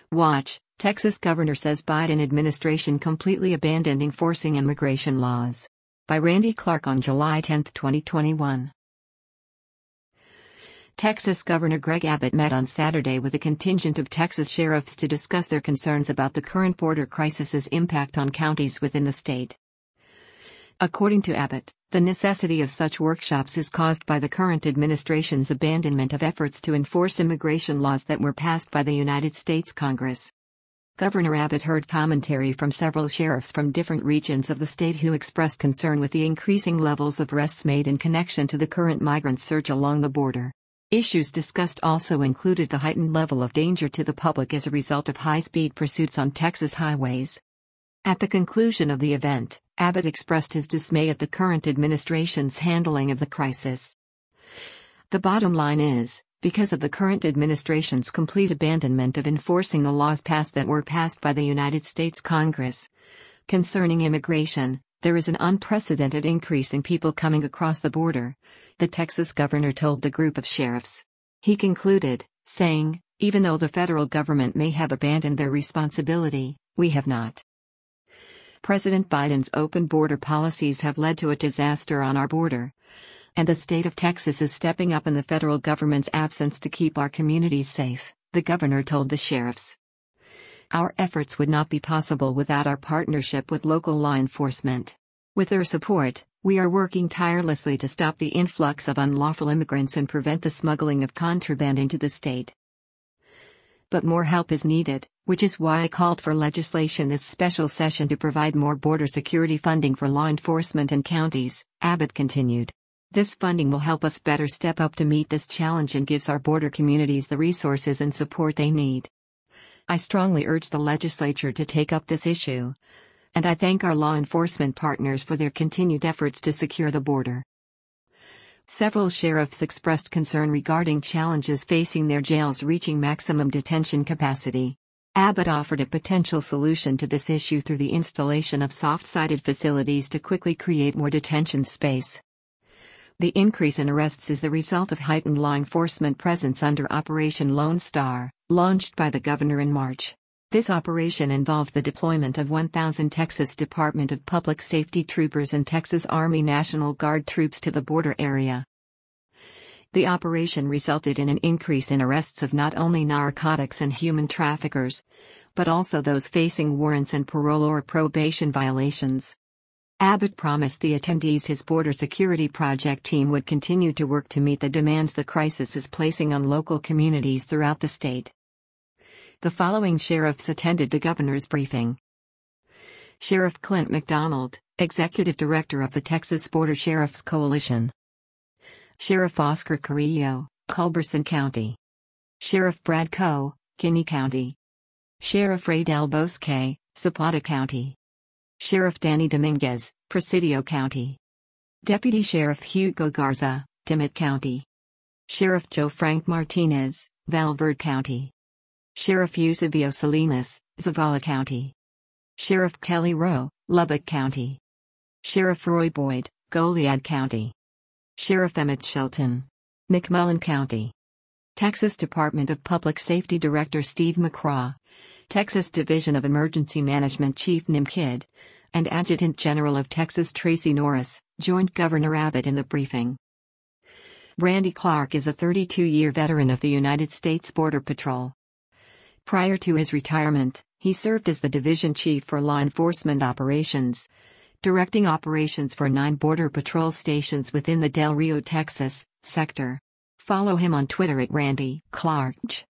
Watch, Texas governor says Biden administration completely abandoned enforcing immigration laws. By Randy Clark on July 10, 2021. Texas Governor Greg Abbott met on Saturday with a contingent of Texas sheriffs to discuss their concerns about the current border crisis's impact on counties within the state. According to Abbott, the necessity of such workshops is caused by the current administration's abandonment of efforts to enforce immigration laws that were passed by the United States Congress. Governor Abbott heard commentary from several sheriffs from different regions of the state who expressed concern with the increasing levels of arrests made in connection to the current migrant surge along the border. Issues discussed also included the heightened level of danger to the public as a result of high-speed pursuits on Texas highways. At the conclusion of the event, Abbott expressed his dismay at the current administration's handling of the crisis. The bottom line is, because of the current administration's complete abandonment of enforcing the laws that were passed by the United States Congress concerning immigration, there is an unprecedented increase in people coming across the border, the Texas governor told the group of sheriffs. He concluded, saying, "Even though the federal government may have abandoned their responsibility, we have not. President Biden's open border policies have led to a disaster on our border, and the state of Texas is stepping up in the federal government's absence to keep our communities safe," the governor told the sheriffs. "Our efforts would not be possible without our partnership with local law enforcement. With their support, we are working tirelessly to stop the influx of unlawful immigrants and prevent the smuggling of contraband into the state. But more help is needed, which is why I called for legislation this special session to provide more border security funding for law enforcement and counties," Abbott continued. "This funding will help us better step up to meet this challenge and gives our border communities the resources and support they need. I strongly urge the legislature to take up this issue, and I thank our law enforcement partners for their continued efforts to secure the border." Several sheriffs expressed concern regarding challenges facing their jails reaching maximum detention capacity. Abbott offered a potential solution to this issue through the installation of soft-sided facilities to quickly create more detention space. The increase in arrests is the result of heightened law enforcement presence under Operation Lone Star, launched by the governor in March. This operation involved the deployment of 1,000 Texas Department of Public Safety troopers and Texas Army National Guard troops to the border area. The operation resulted in an increase in arrests of not only narcotics and human traffickers, but also those facing warrants and parole or probation violations. Abbott promised the attendees his border security project team would continue to work to meet the demands the crisis is placing on local communities throughout the state. The following sheriffs attended the governor's briefing. Sheriff Clint McDonald, Executive Director of the Texas Border Sheriffs Coalition. Sheriff Oscar Carrillo, Culberson County. Sheriff Brad Coe, Kinney County. Sheriff Ray Del Bosque, Zapata County. Sheriff Danny Dominguez, Presidio County. Deputy Sheriff Hugo Garza, Dimmitt County. Sheriff Joe Frank Martinez, Val Verde County. Sheriff Eusebio Salinas, Zavala County. Sheriff Kelly Rowe, Lubbock County. Sheriff Roy Boyd, Goliad County. Sheriff Emmett Shelton, McMullen County. Texas Department of Public Safety Director Steve McCraw, Texas Division of Emergency Management Chief Nim Kidd, and Adjutant General of Texas Tracy Norris, joined Governor Abbott in the briefing. Randy Clark is a 32-year veteran of the United States Border Patrol. Prior to his retirement, he served as the Division Chief for Law Enforcement Operations, directing operations for 9 Border Patrol stations within the Del Rio, Texas, sector. Follow him on Twitter at Randy Clark.